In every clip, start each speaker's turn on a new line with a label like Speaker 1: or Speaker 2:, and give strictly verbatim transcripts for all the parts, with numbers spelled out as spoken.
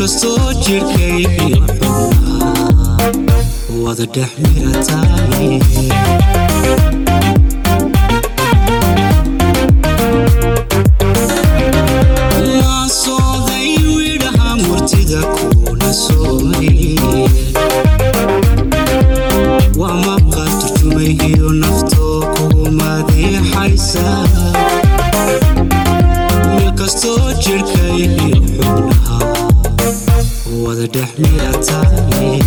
Speaker 1: kastoo jirkayga xubnaha wada dhex miratay maasooday widhaha murtida kuna soomay waa maqal turjumayo naftoo kugu madeexaysa meel kastoo jirkayga xubnaha wada dhex miratay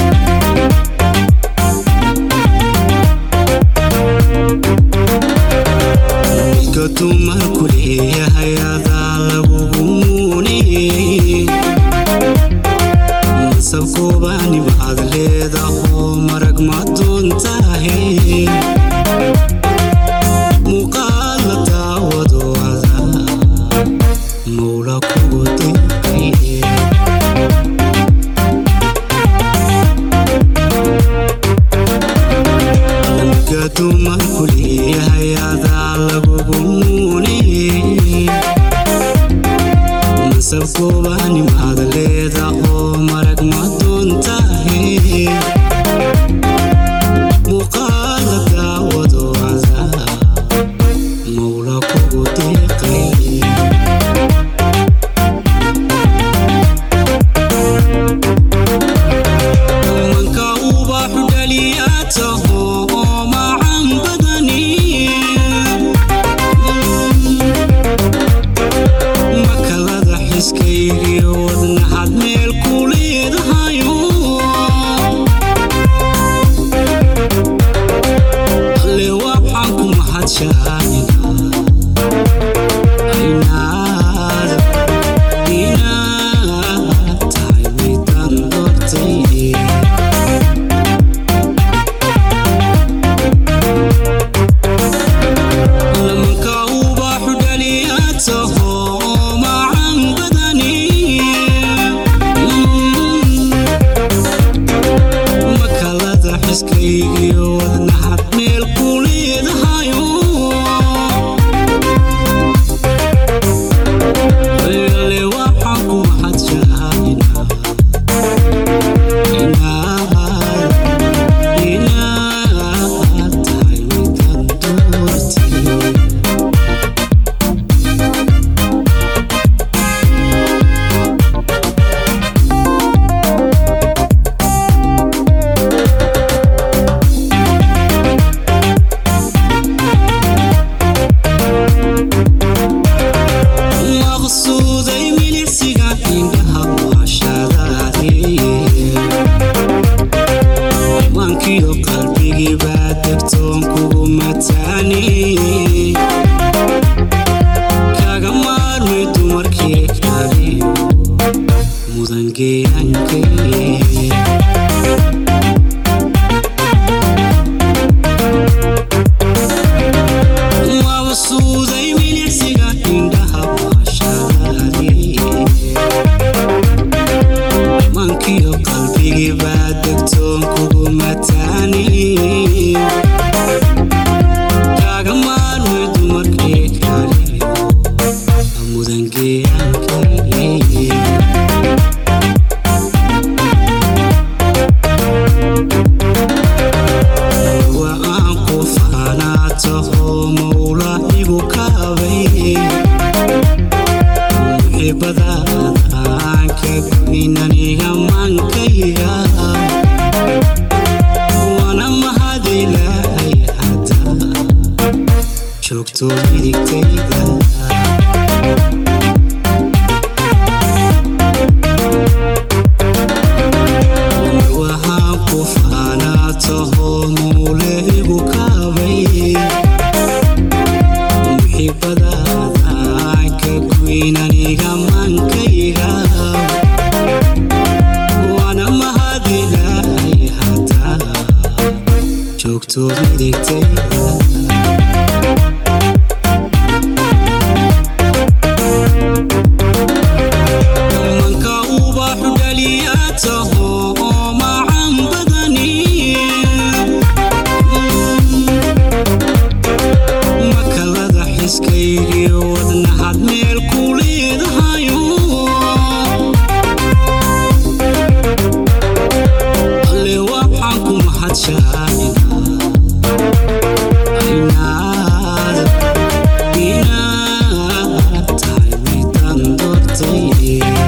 Speaker 1: midka dumarku leeyahay adaa lagugu muuniyey mansabkoobani baad leedahoo marag ma doontahay muuqaal la daawado adaa mawla kugu deeqay dumarku leeyahay adaa lagugu muuniyey mansabkoobani baad leedahoo marag ma doontahay muuqaal la daawado adaa mawla kugu deeqay manka ubaxu dhaliyaataho iskaygiyo wadnaxad meel ku leedahayo alle waxaan ku mahadshaaninaa inaad inaad tahay midaan doortay lamanka ubaxu dhaliyaataho iskaygiyo wadnaxad meel ku leedahayo alle waxaan ku mahadshaaninaa inaad inaad tahay midaan doortay maqsuuday milicsiga indhaha waashadaadee maankiyo qalbigii baa degtoon kugu mataaniyey kaga maarmay dumarkii kaliyo mudangeyankay maqsuuday milicsiga indhaha mankiyo qalbigii baa degtoon kugu mataaniyey kaga maarmay dumarkii kaliyo mudangeyankay waa aan ku faanaataho mawla igu kaabay muxibadaada inaniga maankayga waana mahadilahay hadaa joogto midigtayda waxaan ku faanaataho mawle igu kaabay muxibadaada ka guyn aniga maankayga joogto midigtayda manka ubaxu dhaliyaataho macan badani makalada xiskaygiyo wadnaxad meel ku leedahayo martay